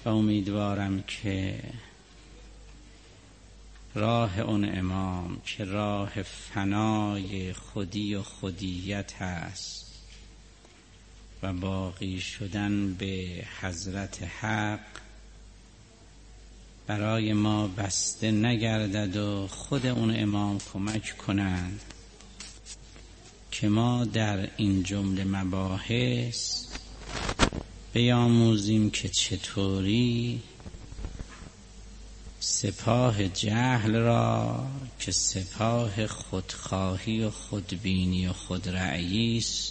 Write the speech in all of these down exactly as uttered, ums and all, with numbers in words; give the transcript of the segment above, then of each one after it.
و امیدوارم که راه اون امام که راه فنای خودی و خودیت است و باقی شدن به حضرت حق برای ما بسته نگردد و خود اون امام کمک کنند که ما در این جمله مباحث بیاموزیم که چطوری سپاه جهل را که سپاه خودخواهی و خودبینی و خودرأیی است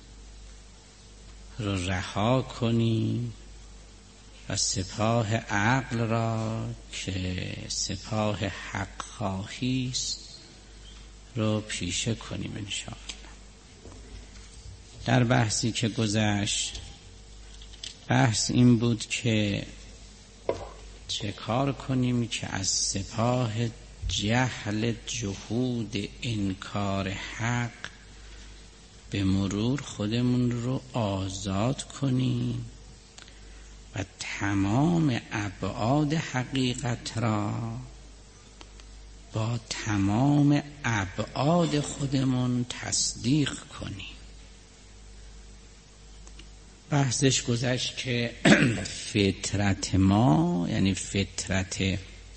رو رها کنیم و سپاه عقل را که سپاه حق خواهی است رو پیشه کنیم انشاءالله. در بحثی که گذشت بحث این بود که چه کار کنیم که از سپاه جهل، جهود، انکار حق به مرور خودمون رو آزاد کنیم و تمام ابعاد حقیقت را با تمام ابعاد خودمون تصدیق کنیم. بحثش گذشت که فطرت ما یعنی فطرت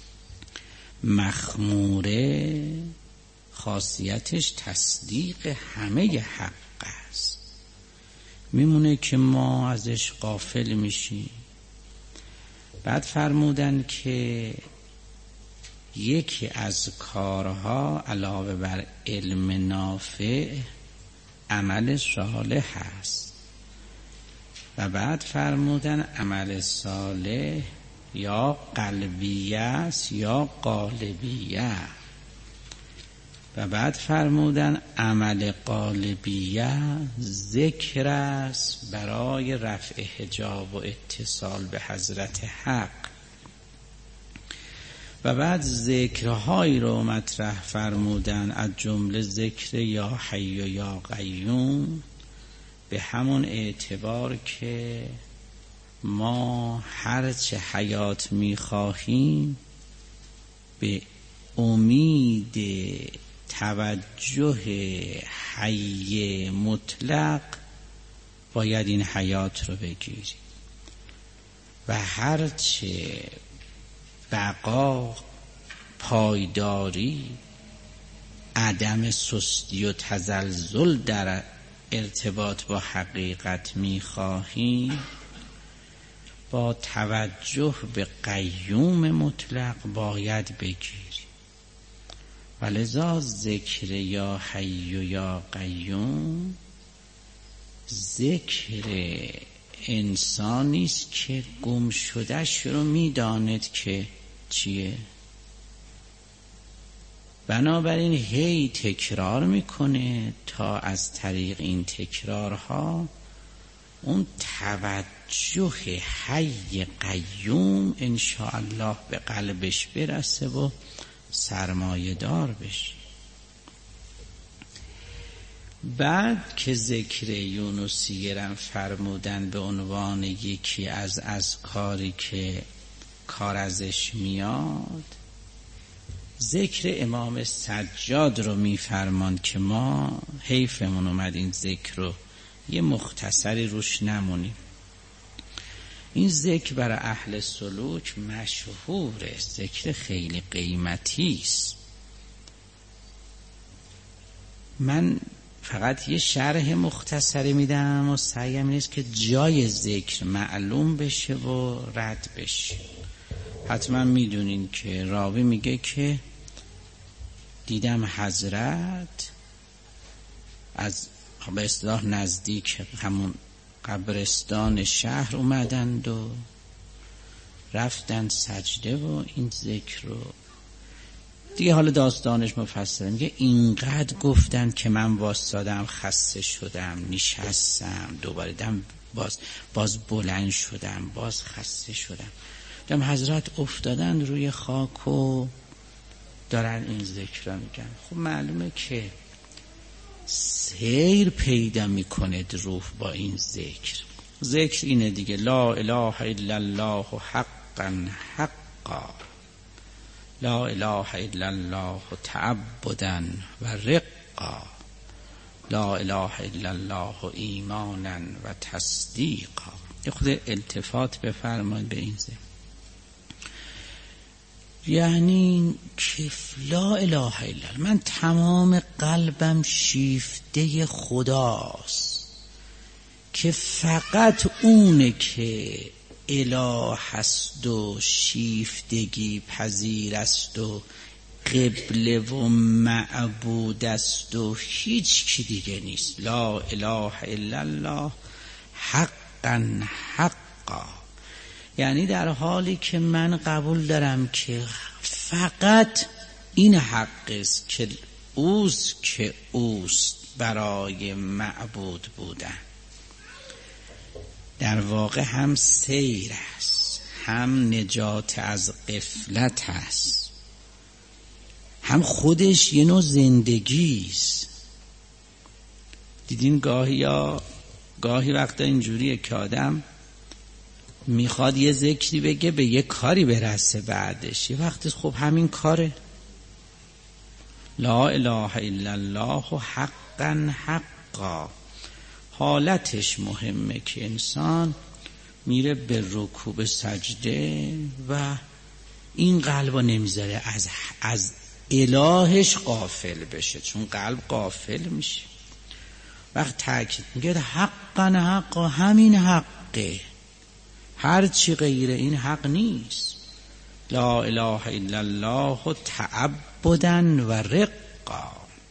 مخموره خاصیتش تصدیق همه حق است، میمونه که ما ازش غافل میشیم. بعد فرمودن که یکی از کارها علاوه بر علم نافع عمل صالح است و بعد فرمودن عمل صالح یا قلبیه است یا قالبیه و بعد فرمودن عمل قالبیه ذکر است برای رفع حجاب و اتصال به حضرت حق و بعد ذکرهایی رو مطرح فرمودن از جمله ذکر یا حی و یا قیوم به همون اعتبار که ما هرچه حیات میخواهیم به امید توجه حی مطلق باید این حیات رو بگیریم و هرچه بقا، پایداری، عدم سستی و تزلزل در ارتباط با حقیقت میخواهیم با توجه به قیوم مطلق باید بگیریم و لذا ذکر یا حی و یا قیوم ذکر انسانی است که گم شدهش رو میداند که چیه، بنابراین هی تکرار میکنه تا از طریق این تکرارها اون توجه حی قیوم انشاءالله به قلبش برسه و سرمایه دار بشه. بعد که ذکر یونسیرم فرمودن به عنوان یکی از از کاری که کار ازش میاد، ذکر امام سجاد رو میفرمان که ما حیفمون اومد این ذکر رو یه مختصری روش نمونیم. این ذکر برای اهل سلوک مشهوره، ذکر خیلی قیمتی است. من فقط یه شرح مختصری میدم و سعیم نیست که جای ذکر معلوم بشه و رد بشه. حتما میدونین که راوی میگه که دیدم حضرت از به اصطلاح نزدیک همون قبرستان شهر اومدند و رفتن سجده و این ذکر رو دیگه حالا داستانش مفصله. میگه اینقدر گفتن که من واسادم خسته شدم، نشستم، دوباره دم باز باز بلند شدم، باز خسته شدم. دم حضرت افتادن روی خاک و دارن این ذکر رو میگن. خب معلومه که سیر پیدا میکنه روح با این ذکر. ذکر اینه دیگه، لا اله الا الله حقا حقا، لا اله الا الله تعبدا و رقا، لا اله الا الله ایمانا و تصدیقا. یه خود التفات بفرمایید به این ذکر. یعنی که لا اله الا الله، من تمام قلبم شیفته خداست که فقط اونه که اله است و شیفتگی پذیر است و قبله و معبود است و هیچ کی دیگه نیست. لا اله الا الله حقا حقا، یعنی در حالی که من قبول دارم که فقط این حق است که اوست که اوست برای معبود بودن. در واقع هم سیر است، هم نجات از غفلت است، هم خودش یه نوع زندگی است. دیدین گاهی یا گاهی وقتا اینجوریه که آدم میخواد یه ذکری بگه به یه کاری برسه، بعدش یه وقتی خب همین کاره. لا اله الا الله حقا حقا، حالتش مهمه که انسان میره به رکوع به سجده و این قلبو نمیذاره از از الهش غافل بشه، چون قلب غافل میشه. وقت تاکید میگه حقا حقا، همین حقه، هر چی غیر این حق نیست. لا اله الا الله تعبدا و رقا،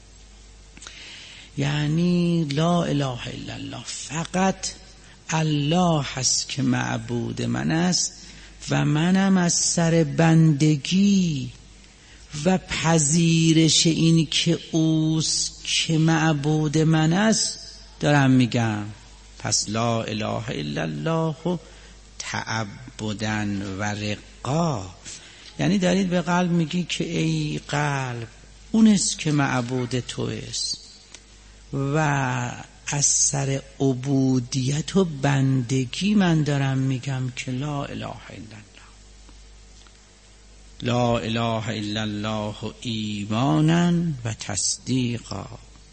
یعنی لا اله الا الله فقط الله هست که معبود من است و منم از سر بندگی و پذیرش این که اوست که معبود من است دارم میگم. پس لا اله الا الله تعبدا و رقا، یعنی دارید به قلب میگی که ای قلب اون است که معبود تو است و از سر عبودیت و بندگی من دارم میگم که لا اله الا الله، لا اله الا الله ایمانا و تصدیقا،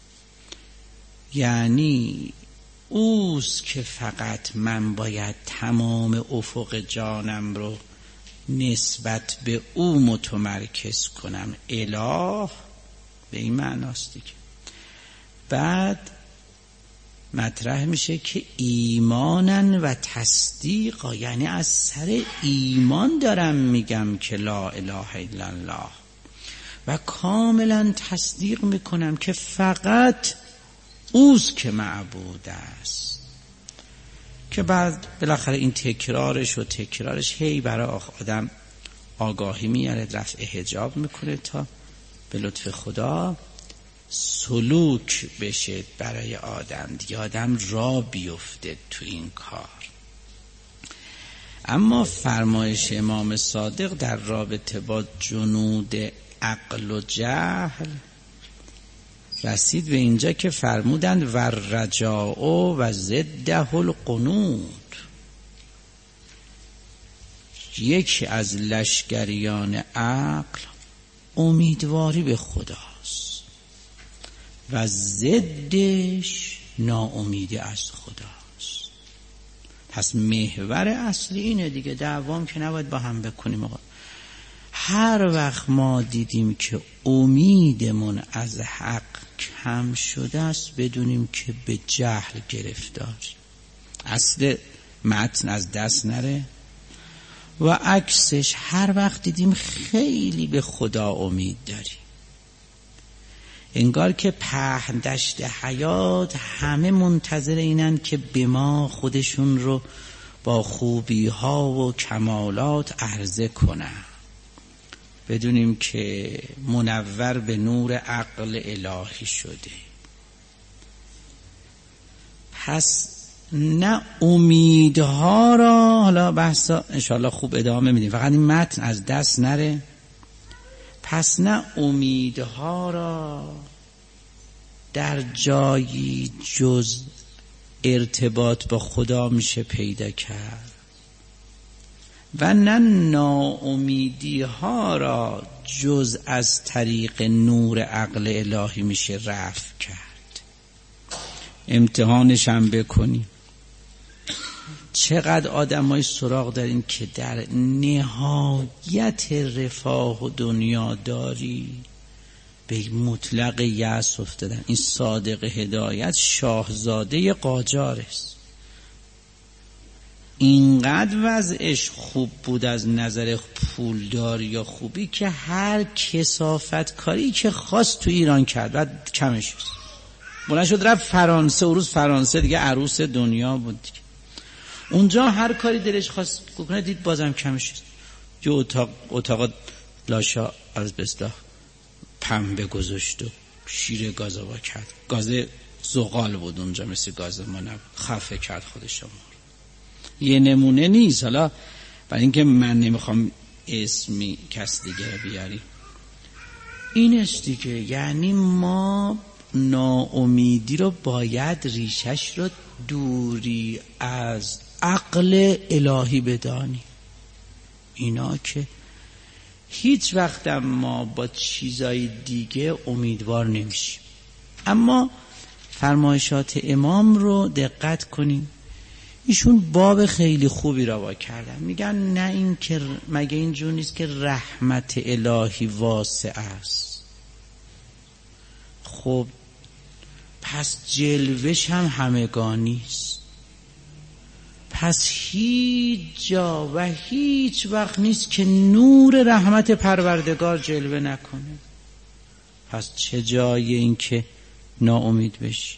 یعنی اوست که فقط من باید تمام افق جانم رو نسبت به او متمرکز کنم. اله به این معناست دیگه. بعد مطرح میشه که ایمانا و تصدیقا، یعنی از سر ایمان دارم میگم که لا اله الا الله و کاملا تصدیق میکنم که فقط اوست که معبود است. که بعد بالاخره این تکرارش و تکرارش هی برای آدم آگاهی میاره، رفع حجاب میکنه تا به لطف خدا سلوک بشه برای آدم دیگه، آدم را بیفته تو این کار. اما فرمایش امام صادق در رابطه با جنود عقل و جهل رسید به اینجا که فرمودند و رجاء و ضده القنوط، یکی از لشکریان عقل امیدواری به خداست و ضدش ناامیدی از خداست. پس محور اصلی اینه دیگه، دعوام که نباید با هم بکنیم. آقا هر وقت ما دیدیم که امیدمون از حق کم شده است بدونیم که به جهل گرفتار، اصل متن از دست نره. و عکسش هر وقت دیدیم خیلی به خدا امید داریم، انگار که پهن دشت حیات همه منتظر اینن که به ما خودشون رو با خوبی ها و کمالات عرضه کنن، بدونیم که منور به نور عقل الهی شده. پس نه امیدها را، حالا بحثا انشاءالله خوب ادامه میدیم، فقط این متن از دست نره. پس نه امیدها را در جایی جز ارتباط با خدا میشه پیدا کرد و نه ناامیدی ها را جز از طریق نور عقل الهی میشه رفع کرد. امتحانش هم بکنیم. چقدر آدمای سراغ دارین که در نهایت رفاه و دنیا داری به مطلق یأس افتادن. این صادق هدایت شاهزاده قاجار است. اینقدر وضعش خوب بود از نظر پولداری یا خوبی که هر کثافت کاری که خواست تو ایران کرد بعد کمش شد. بلند شد رفت فرانسه. اون روز فرانسه دیگه عروس دنیا بود دیگه. اونجا هر کاری دلش خواست بکنه دید بازم کمش شد. جو اتاق اتاق لاشا از بسته پنبه گذاشت و شیر گازوا کرد. گاز زغال بود اونجا، مثل گاز ما نبود. خفه کرد خودش. یه نمونه نیست، حالا برای اینکه من نمیخوام اسمی کس دیگه رو بیاری. این است دیگه. یعنی ما ناامیدی رو باید ریشش رو دوری از عقل الهی بدانی. اینا که هیچ وقت ما با چیزای دیگه امیدوار نمیشیم. اما فرمایشات امام رو دقت کنیم. ایشون باب خیلی خوبی را وا کردن. میگن نه این که مگه اینجور نیست که رحمت الهی واسع است؟ خب پس جلوش هم همگانی است. پس هیچ جا و هیچ وقت نیست که نور رحمت پروردگار جلوه نکنه. پس چه جای این که ناامید بشی؟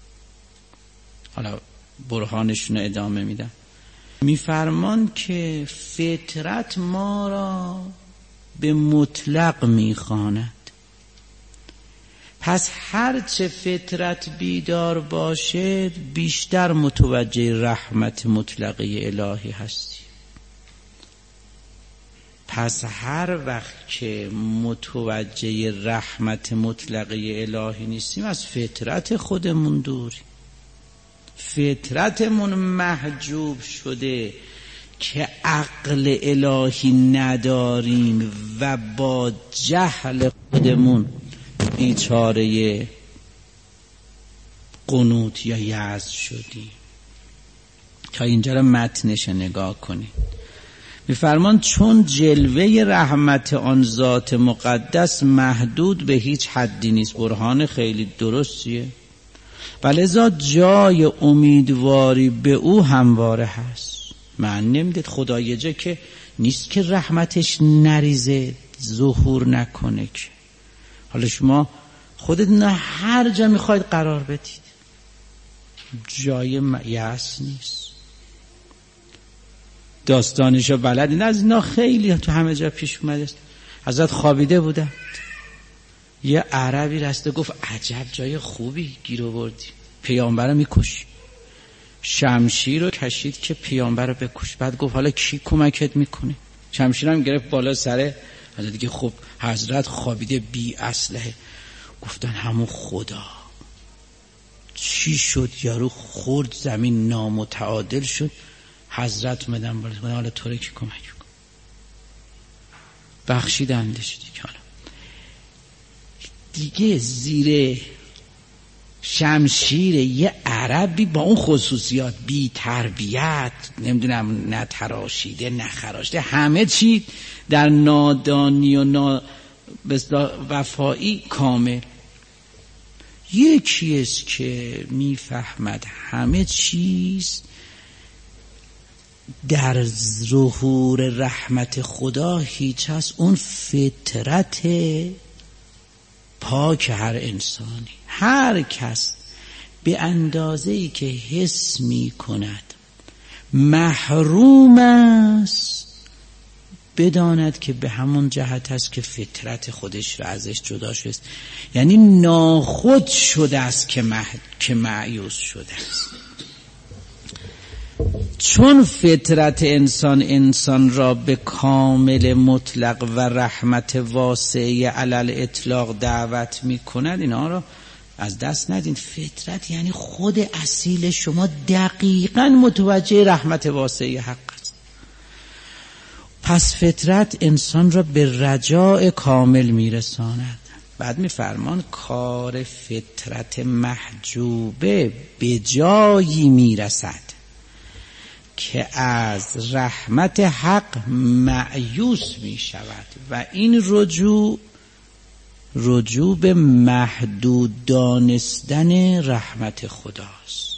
حالا برهانشون رو ادامه میدم. میفرمان که فطرت ما را به مطلق میخواند. پس هرچه فطرت بیدار باشه بیشتر متوجه رحمت مطلقه الهی هستی. پس هر وقت که متوجه رحمت مطلقه الهی نیستیم از فطرت خودمون دوری. فطرتمون محجوب شده که عقل الهی نداریم و با جهل خودمون بیچاره قنوط یا یأس شدیم. تا اینجا رو متنش نگاه کنید. میفرمان چون جلوه رحمت آن ذات مقدس محدود به هیچ حدی نیست. برهان خیلی درستیه. ولذا جای امیدواری به او همواره هست. من نمیدید خدا یه جا که نیست که رحمتش نریزه ظهور نکنه که. حالا شما خودت نه هر جا میخواید قرار بدید جای یأس نیست. داستانشو بلدین از اینا خیلی تو همه جا پیش اومده است. حضرت خوابیده بودن، یه عربی رسته گفت عجب جای خوبی گیر آوردی، پیامبر رو میکشی. شمشیر رو کشید که پیامبر رو بکش. بعد گفت حالا کی کمکت میکنه؟ شمشیر هم گرفت بالا سره حضرت دیگه. خب حضرت خوابیده بی اسلحه. گفتن همون خدا. چی شد؟ یارو خورد زمین نامتعادل شد. حضرت اومدن بالا گفتن حالا تو رو کی کمک کن؟ بخشیدندش دیگه. حالا دیگه زیر شمشیر یه عربی با اون خصوصیات، بی تربیت، نمیدونم نه تراشیده نه خراشته، همه چی در نادانی و نا وفایی کامل. یکی است که میفهمد همه چیز در ظهور رحمت خدا هیچ هست. اون فطرت پاک هر انسانی. هر کس به اندازه‌ای که حس می کند محروم است بداند که به همون جهت است که فطرت خودش را ازش جدا شده است. یعنی ناخود شده است که مح... که مایوس شده است. چون فطرت انسان انسان را به کامل مطلق و رحمت واسعه علل اطلاق دعوت می کند. اینا را از دست ندین. فطرت یعنی خود اصیل شما دقیقاً متوجه رحمت واسعه حق است. پس فطرت انسان را به رجاء کامل میرساند. بعد میفرمان کار فطرت محجوبه به جایی میرسد که از رحمت حق مأیوس میشود و این رجوع رجوع به محدود دانستن رحمت خداست.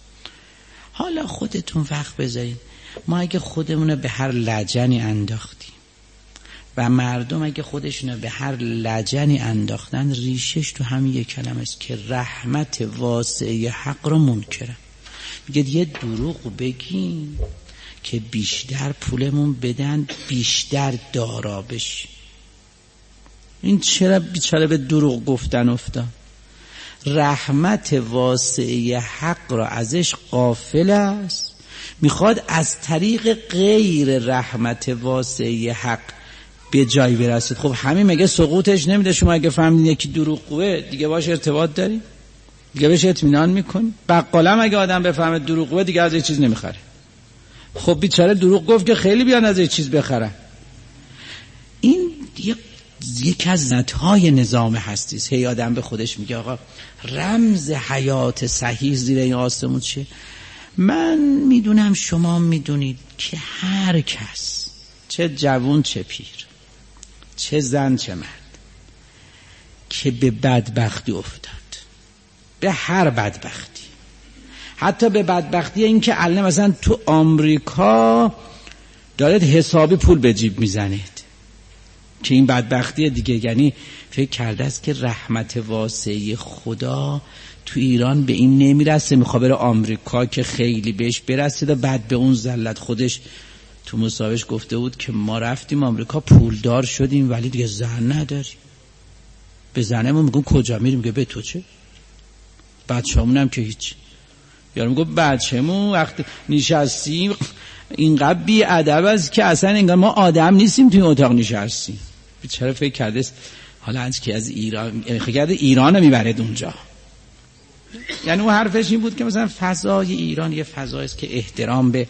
حالا خودتون وقت بذارید، ما اگه خودمون به هر لجنی انداختیم و مردم اگه خودشون به هر لجنی انداختن، ریشش تو همین یک کلمه است که رحمت واسعه حق رو منکرن. میگه یه دروغ بگیم که بیشتر پولمون بدن، بیشتر دارا بشیم. این چرا بیچاره به دروغ گفتن افتاد؟ رحمت واسعه حق را ازش غافل است، میخواد از طریق غیر رحمت واسعه حق به جای برسید. خب همین مگه سقوطش نمیده؟ شما اگه فهمیدین یکی دروغگوه دیگه باش ارتباط داری؟ دیگه بهش اطمینان میکنی؟ بقالم اگه آدم بفهمه دروغگوه دیگه از یه چیز نمیخره. خب بیچاره دروغ گفت که خیلی بیان از یه چیز بخرن. این یک از نتهای نظام هستی است. هی آدم به خودش میگه آقا رمز حیات صحیح زیر این آسمون چیه؟ من میدونم شما میدونید که هر کس، چه جوان چه پیر، چه زن چه مرد، که به بدبختی افتاد، به هر بدبختی، حتی به بدبختی این که الان مثلا تو آمریکا دارید حسابی پول به جیب میزنید، که این بدبختی دیگه، یعنی فکر کرده است که رحمت واسعه خدا تو ایران به این نمیرسه، میخواد بره آمریکا که خیلی بهش برسید و بعد به اون ذلت. خودش تو مصاحبهش گفته بود که ما رفتیم آمریکا پولدار شدیم ولی دیگه زن نداریم. به زنمون میگم کجا میریم؟ میگه به تو چه؟ بچه‌مون هم که هیچ. یارو میگه بچه‌مون وقتی نشستیم اینقدر بی ادب است که اصلا انگار ما آدم نیستیم توی اتاق نشستیم. بیچاره فکر کرده حالا از که از ایران فکر کرده ایرانو میبرد اونجا. یعنی اون حرفش این بود که مثلا فضای ایران یه فضایی است که احترام به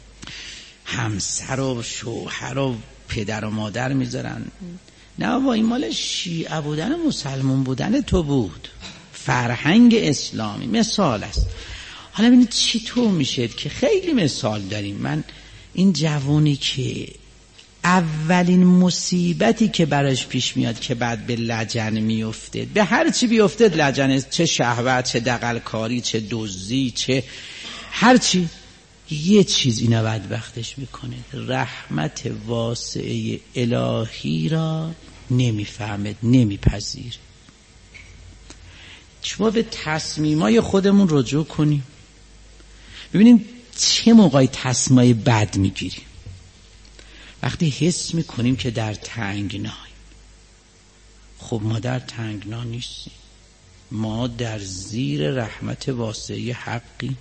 همسر و شوهر و پدر و مادر میذارن. نه بابا این مال شیعه بودن و مسلمان بودن تو بود، فرهنگ اسلامی مثال است. حالا ببینید چطور میشه که خیلی مثال داریم. من این جوانی که اولین مصیبتی که براش پیش میاد که بعد به لجن میفته، به هر چی بیفته لجن، چه شهوت، چه دغلکاری، چه دزدی، چه هر چی، یه چیز اینو بدبختش میکنه، رحمت واسعه الهی را نمیفهمد، نمیپذیر. شما به تصمیمای خودمون رجوع کنیم ببینیم چه موقعی تصمیمای بد میگیریم. وقتی حس میکنیم که در تنگناییم. خب ما در تنگنا نیستیم، ما در زیر رحمت واسعه حقی.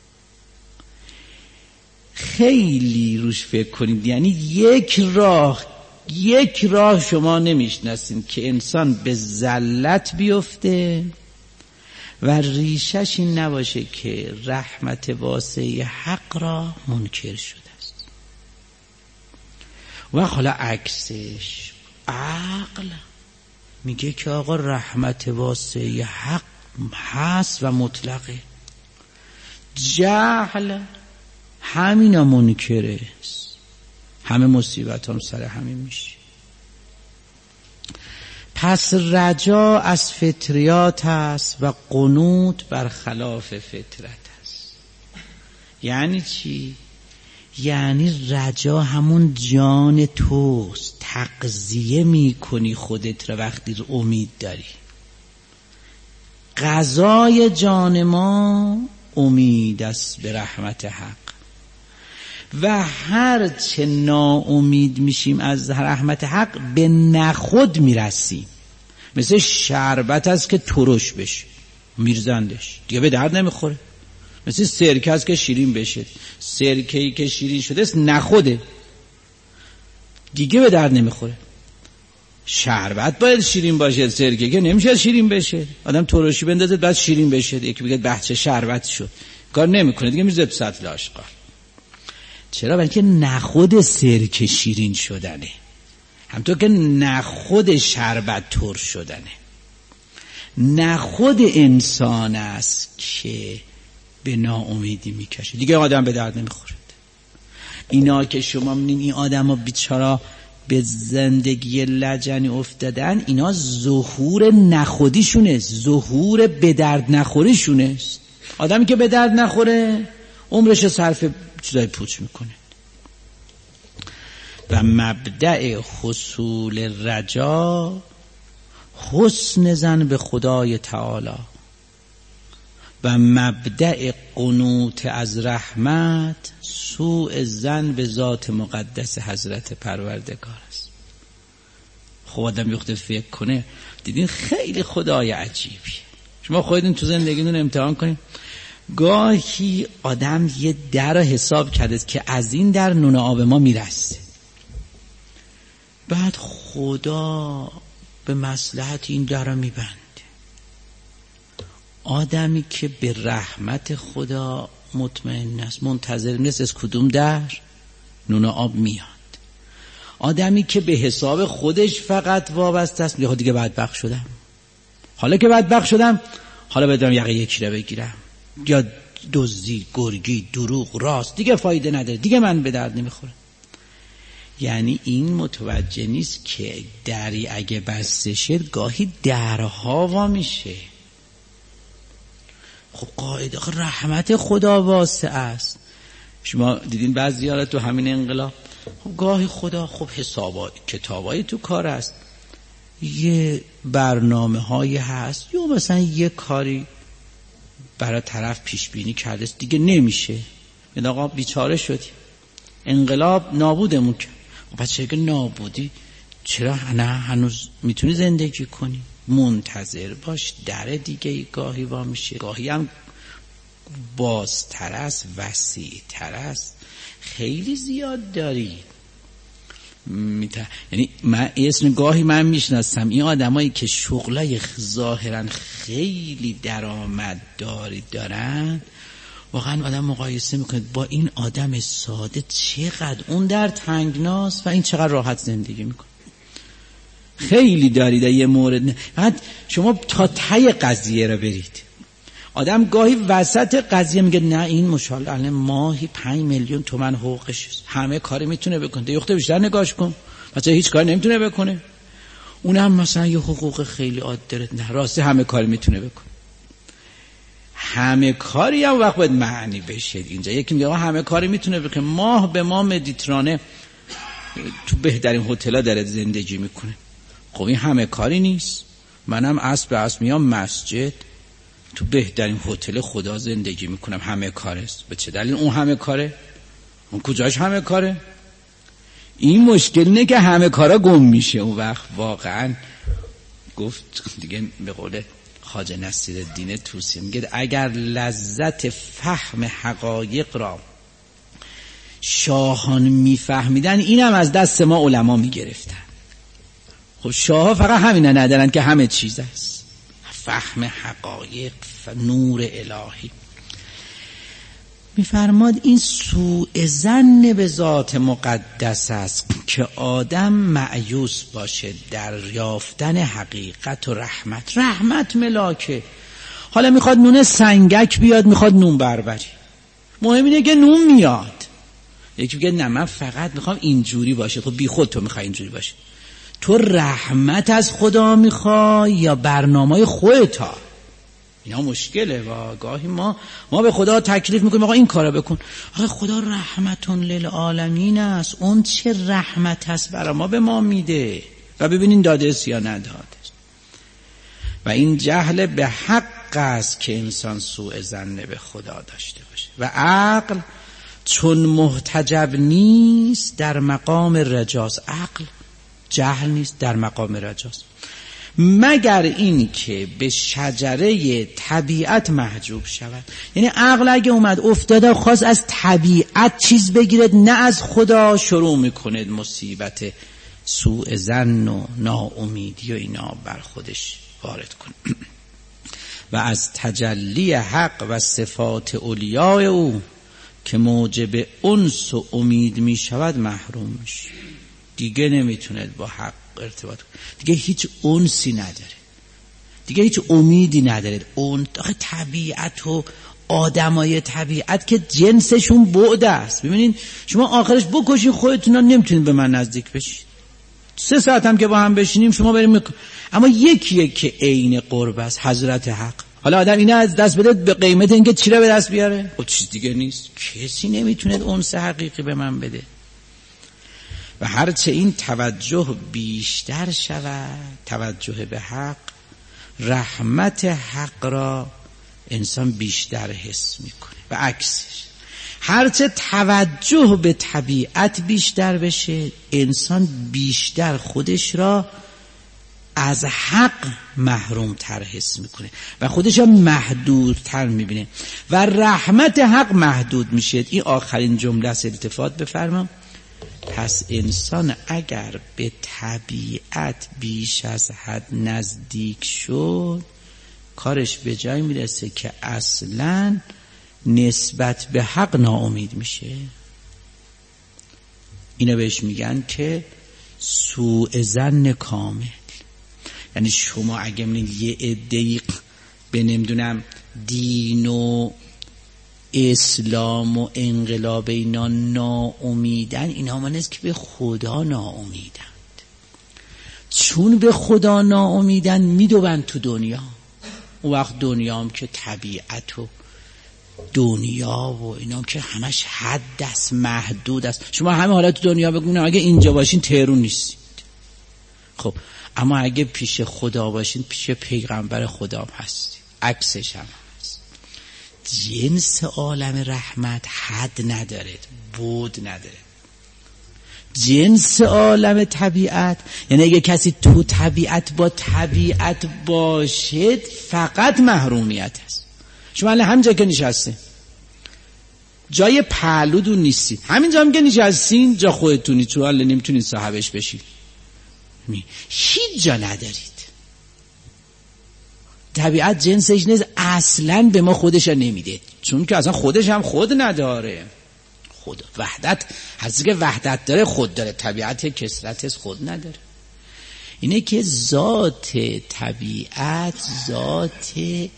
خیلی روش فکر کنید. یعنی یک راه یک راه شما نمیشناسید که انسان به زلت بیفته و ریشش این نباشه که رحمت واسعه حق را منکر شده است. و حالا عکسش عقل میگه که آقا رحمت واسعه حق هست و مطلقه. جهل همینا منکره است، همه مصیبت هم سر همین میشه. پس رجا از فطریات است و قنوط برخلاف فطرت است. یعنی چی؟ یعنی رجا همون جان توست، تغذیه میکنی خودت رو وقتی رو امید داری. غذای جان ما امید است به رحمت حق و هر چه ناامید میشیم از رحمت حق به نخود میرسیم. مثل شربت است که ترش بشه میرزندش دیگه به درد نمیخوره. مثل سرکه است که شیرین بشه، سرکه‌ای که شیرین شده است نخوده دیگه به درد نمیخوره. شربت باید شیرین باشه، سرکه که نمیشه شیرین بشه. آدم ترشی بندازه بعد شیرین بشه، یکی بگه بچه شربت شد، کار نمیکنه دیگه، میذاره تو سطل آشغال. چرا؟ برای که نخود سرکه شیرین شدنه، همطور که نخود شربت تر شدنه. نخود انسان است که به ناامیدی میکشه، دیگه آدم به درد نمیخوره. اینا که شما میبینین این آدم ها بیچارا به زندگی لجنی افتادن، اینا ظهور نخودیشونه، ظهور به درد نخوریشونه. آدمی که به درد نخوره عمرش صرف چیزای پوچ میکنه. و مبدأ حصول رجا حسن ظن به خدای تعالی و مبدأ قنوط از رحمت سوء ظن به ذات مقدس حضرت پروردگار است. خب آدم یخته فکر کنه، دیدین خیلی خدای عجیبیه. شما خودتون تو زندگیتون امتحان کنید، گاهی آدم یه در رو حساب کرده که از این در نون آب ما میرسه، بعد خدا به مصلحت این در رو میبنده. آدمی که به رحمت خدا مطمئن است، منتظر نیست از کدوم در نون آب میاد. آدمی که به حساب خودش فقط وابسته است، میگه دیگه بدبخت شدم، حالا که بدبخت شدم حالا بدم یقه یکی رو بگیرم، یا دزدی، گرگی، دروغ، راست دیگه فایده نداره، دیگه من به درد نمیخورم. یعنی این متوجه نیست که دری اگه بسته شد گاهی درها وا میشه. خب قاعده رحمت خدا واسع است. شما دیدین بعضی ها تو همین انقلاب، خب گاهی خدا خب حسابای کتابای تو کار است، یه برنامه هایی هست، یا مثلا یه کاری برای طرف پیش بینی کرده است دیگه نمیشه، این آقا بیچاره شدی، انقلاب نابودمون کرد. خب بچه که نابودی چرا نه هنوز میتونی زندگی کنی؟ منتظر باش، در دیگه گاهی وا میشه، گاهی هم بازتر است، وسیع تر است. خیلی زیاد داری میت... یعنی من اسم گاهی من میشناسم این آدمایی که شغلای ظاهرا خیلی درآمدداری دارن، واقعا آدم مقایسه میکنه با این آدم ساده چقدر اون در تنگناست و این چقدر راحت زندگی میکنه. خیلی دارید یه مورد، فقط شما تا ته قضیه رو برید. آدم گاهی وسط قضیه میگه نه این مشالله ماهی پنج میلیون تومن حقوقش، همه کاری میتونه بکنه، یخته بیشتر نگاش کن، مثلا هیچ کاری نمیتونه بکنه، اونم مثلا یه حقوق خیلی عادی داره، نه راستی همه کاری میتونه بکنه. همه کاری هم وقت باید معنی بشه. اینجا یکی میگه همه کاری میتونه بکنه، ماه به ماه مدیترانه تو بهترین هتل‌ها داره زندگی میکنه. خب این همه کاری نیست. منم عصر به عصر میام مسجد، تو بهترین هتل خدا زندگی میکنم، همه کار است. به چه دلیل اون همه کاره؟ اون کجاش همه کاره؟ این مشکل نه که همه کارا گم میشه. اون وقت واقعا گفت دیگه به قول خواجه نصیرالدین طوسی میگه اگر لذت فهم حقایق را شاهان میفهمیدن اینم از دست ما علما میگرفتن. خب شاه فقط همینه ندارن که همه چیز است، فهم حقایق و نور الهی. میفرماد این سوء ظن به ذات مقدس است که آدم مأیوس باشه در یافتن حقیقت و رحمت. رحمت ملاکه، حالا میخواد نون سنگک بیاد، میخواد نون بربری، مهم اینه که نون میاد. یکی میگه نه من فقط میخوام اینجوری باشه. خب بی خود تو میخوای اینجوری باشه، تو رحمت از خدا میخوای یا برنامه خودتا؟ اینا مشکله. و گاهی ما ما به خدا تکلیف میکنیم آقا این کارو بکن. آقا خدا رحمتون للعالمین است، اون چه رحمت است برای ما به ما میده و ببینین داده است یا نداده. و این جهل به حق است که انسان سوء ظن به خدا داشته باشه. و عقل چون محتجب نیست در مقام رجاست. عقل جهل نیست، در مقام رجاست، مگر این که به شجره طبیعت محجوب شود. یعنی عقل اگه اومد افتاده خواست از طبیعت چیز بگیرد نه از خدا، شروع میکنه مصیبت سوء ظن و ناامیدی و اینا بر خودش وارد کنه و از تجلی حق و صفات اولیای او که موجب انس و امید می شود محروم میشه. دیگه نمیتونه با حق ارتباط کنه، دیگه هیچ انسی نداره، دیگه هیچ امیدی نداره. اون طبیعت و آدمای طبیعت که جنسشون بعد است. ببینین شما آخرش بکشین خودتون رو، نمیتونین به من نزدیک بشین. سه ساعت هم که با هم بشینیم شما بریم مک... اما یکیه که عین قرب است، حضرت حق. حالا آدم اینه از دست بده به قیمت اینکه چی رو به دست بیاره؟ خب چیز دیگه نیست. کسی نمیتونه انس حقیقی به من بده. و هرچه این توجه بیشتر شود، توجه به حق، رحمت حق را انسان بیشتر حس میکنه و عکسش. هرچه توجه به طبیعت بیشتر بشه، انسان بیشتر خودش را از حق محروم تر حس میکنه و خودش را محدودتر میبینه و رحمت حق محدود میشه. این آخرین جمله است، التفات بفرمایید. پس انسان اگر به طبیعت بیش از حد نزدیک شد، کارش به جای میرسه که اصلاً نسبت به حق ناامید میشه. اینو بهش میگن که سوء ظن کامل. یعنی شما اگه میگید یه عده‌ای به نمیدونم دین و اسلام و انقلاب اینا ناامیدن، اینا من است که به خدا ناامیدند. چون به خدا ناامیدن میدوند تو دنیا. اون وقت دنیا هم که طبیعت و دنیا و اینا که همش حد است، محدود است. شما همه حالا تو دنیا بگونید اگه اینجا باشین تهرون نیستید. خب اما اگه پیش خدا باشین پیش پیغمبر خدا هم هستید، عکسش هم هست. جنس عالم رحمت حد نداره، بود نداره. جنس عالم طبیعت یعنی اگه کسی تو طبیعت با طبیعت باشد فقط محرومیت است. شما الان همینجا که نشستین جای پهلودون نیستید، همینجا هم که نشستین جا خودتونی، چون الان نمیتونید صاحبش بشید، هیچ جا ندارید. طبیعت جنسش نیست، اصلا به ما خودش نمیده، چون که اصلا خودش هم خود نداره. خود وحدت هستی که وحدت داره خود داره، طبیعت کثرت خود نداره. اینه که ذات طبیعت ذات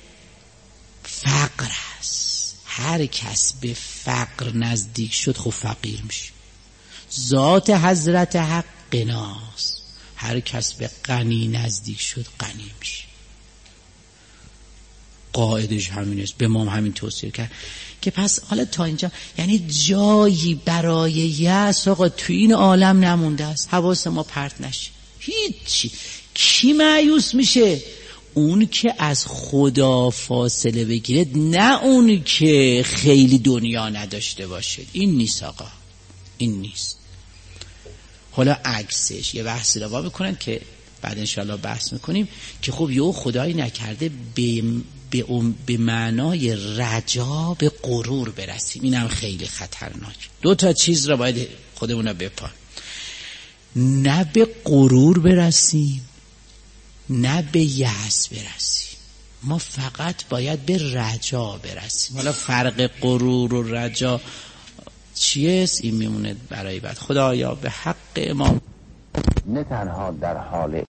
فقر است. هر کس به فقر نزدیک شد خب فقیر میشه. ذات حضرت حق غناست. هر کس به غنی نزدیک شد غنی میشه. قاعدش همین است. به ما هم همین توصیه کرد که پس حالا تا اینجا یعنی جایی برای یأس آقا تو این عالم نمونده است. حواس ما پرت نشه. هیچی. کی مایوس میشه؟ اون که از خدا فاصله بگیره، نه اون که خیلی دنیا نداشته باشه. این نیست آقا، این نیست. حالا عکسش یه بحثی رو بکنن که بعد انشاءالله بحث میکنیم که خب یه خدایی نکرده به به, به معنای رجا به غرور برسیم. اینم خیلی خطرناک. دو تا چیز رو باید خودمون رو بپا، نه به غرور برسیم نه به یأس برسیم. ما فقط باید به رجا برسیم. حالا فرق غرور و رجا چیست؟ این میمونه برای بعد. خدایا به حق امام نه تنها در حال